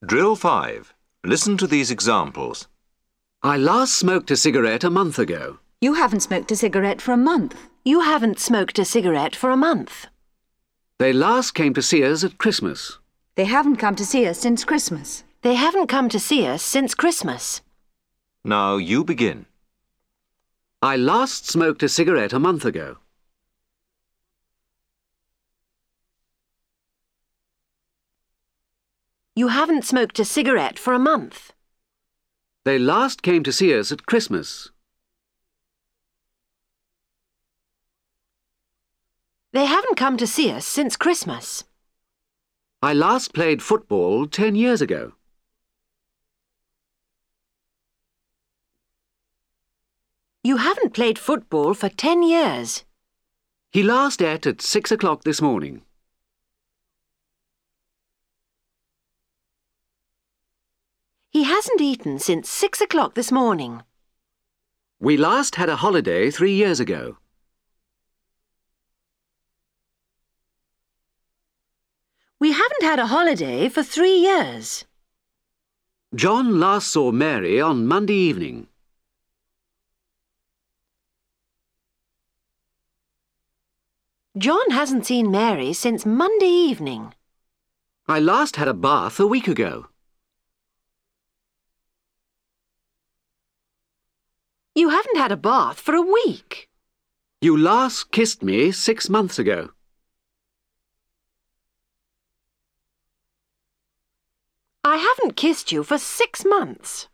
Drill 5. Listen to these examples. I last smoked a cigarette a month ago. You haven't smoked a cigarette for a month. You haven't smoked a cigarette for a month. They last came to see us at Christmas. They haven't come to see us since Christmas. They haven't come to see us since Christmas. Now you begin. I last smoked a cigarette a month ago. You haven't smoked a cigarette for a month. They last came to see us at Christmas. They haven't come to see us since Christmas. I last played football 10 years ago. You haven't played football for 10 years. He last ate at 6 o'clock this morning. He hasn't eaten since 6 o'clock this morning. We last had a holiday 3 years ago. We haven't had a holiday for 3 years. John last saw Mary on Monday evening. John hasn't seen Mary since Monday evening. I last had a bath a week ago. You haven't had a bath for a week. You last kissed me 6 months ago. I haven't kissed you for 6 months.